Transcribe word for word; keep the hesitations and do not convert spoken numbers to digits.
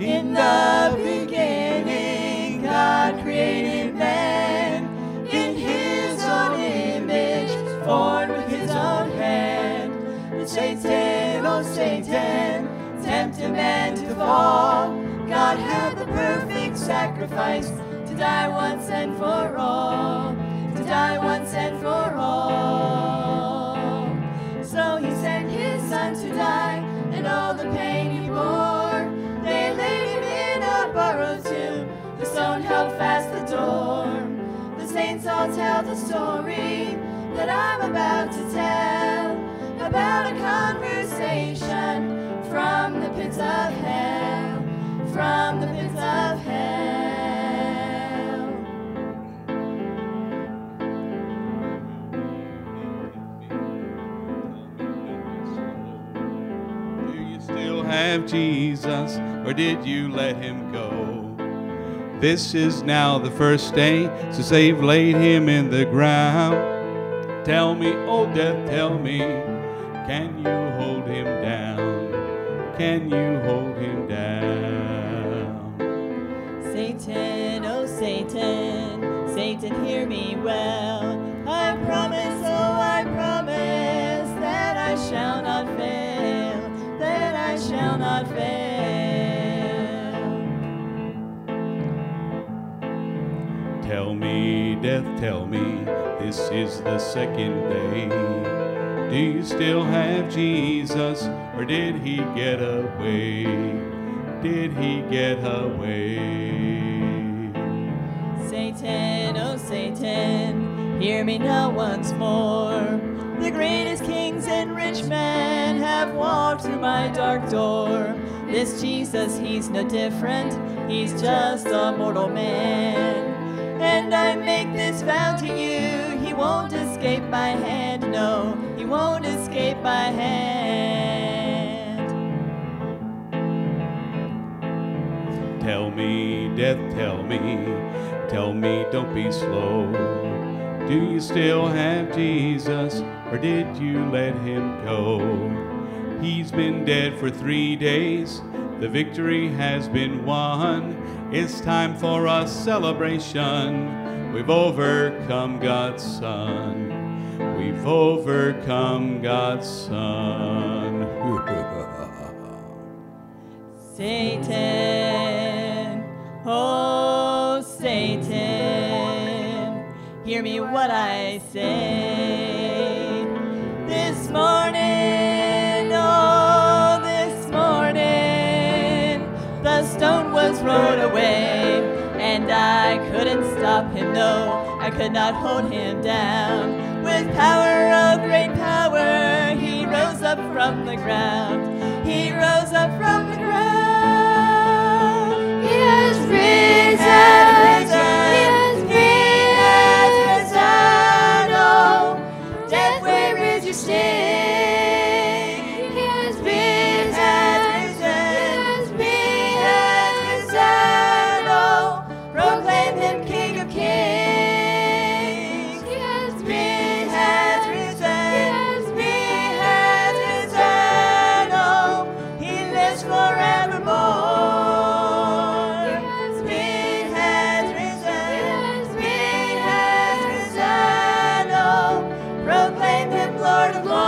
In the beginning, God created man in his own image, formed with his own hand. But Satan, oh Satan, tempted man to fall. God had the perfect sacrifice to die once and for all, to die once and for all. So he sent his son to die, and all the pain he bore. They laid him in a borrowed tomb, the stone held fast the door. The saints all tell the story that I'm about to tell, about a conversation from the pits of hell, from the pits of hell. Do you still have Jesus, or did you let him go? This is now the first day since they've laid him in the ground. Tell me, oh death, tell me, can you hold him down? Can you hold him down? Satan, oh Satan, Satan, hear me well. I promise, oh I promise, that I shall not fail, that I shall not fail. Tell me, death, tell me, this is the second day. Do you still have Jesus, or did he get away? Did he get away? Satan, oh Satan, hear me now once more. The greatest kings and rich men have walked through my dark door. This Jesus, he's no different, he's just a mortal man. And I make this vow to you, he won't escape my hand, no, he won't escape my hand. Tell me, death, tell me, tell me, don't be slow. Do you still have Jesus, or did you let him go? He's been dead for three days, the victory has been won. It's time for a celebration. We've overcome God's Son. We've overcome God's Son. Satan, oh Satan, hear me what I say. This morning, oh this morning, the stone was rolled away, and I couldn't stop him, no, I could not hold him down. With power of great power, he rose up from the ground. He rose up from the ground. He has risen. He has risen. He has risen. Oh, death, where is your sting? He has risen. He has risen. Oh, proclaim him King of Kings. He has risen. He has risen. He has risen. Oh, he lives forevermore. He has risen. He has risen. Oh, proclaim him Lord of Lords.